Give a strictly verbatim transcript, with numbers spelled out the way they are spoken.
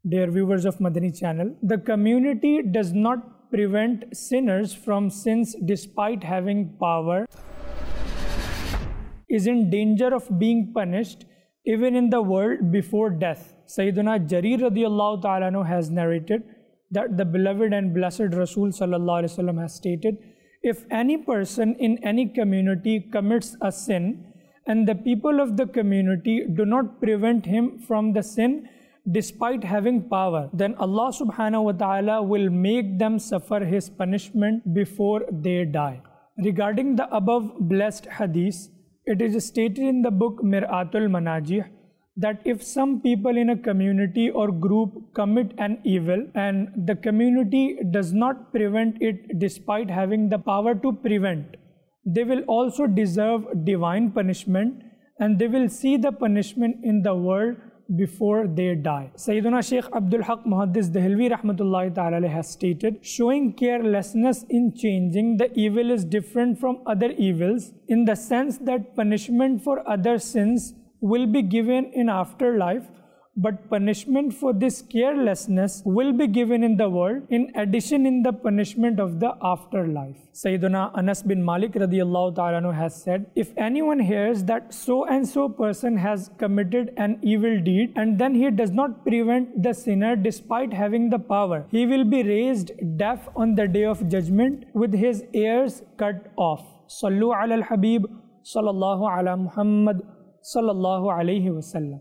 Dear viewers of Madani channel, the community does not prevent sinners from sins despite having power, is in danger of being punished even in the world before death. Sayyiduna Jarir radiyallahu ta'ala anhu has narrated that the beloved and blessed Rasul sallallahu alaihi wasallam has stated, if any person in any community commits a sin and the people of the community do not prevent him from the sin despite having power, then Allah subhanahu wa ta'ala will make them suffer his punishment before they die. Regarding the above blessed hadith, it is stated in the book Mir'atul Manajih that if some people in a community or group commit an evil and the community does not prevent it despite having the power to prevent, they will also deserve divine punishment and they will see the punishment in the world before they die. Sayyiduna Shaykh Abdul Haq Muhaddis Dehlvi Rahmatullahi Ta'ala has stated, showing carelessness in changing the evil is different from other evils in the sense that punishment for other sins will be given in afterlife, but punishment for this carelessness will be given in the world, in addition in the punishment of the afterlife. Sayyiduna Anas bin Malik radiyallahu ta'ala anhu has said, if anyone hears that so and so person has committed an evil deed and then he does not prevent the sinner despite having the power, he will be raised deaf on the day of judgment with his ears cut off. Sallu ala al-Habib sallallahu ala Muhammad sallallahu alayhi wa sallam.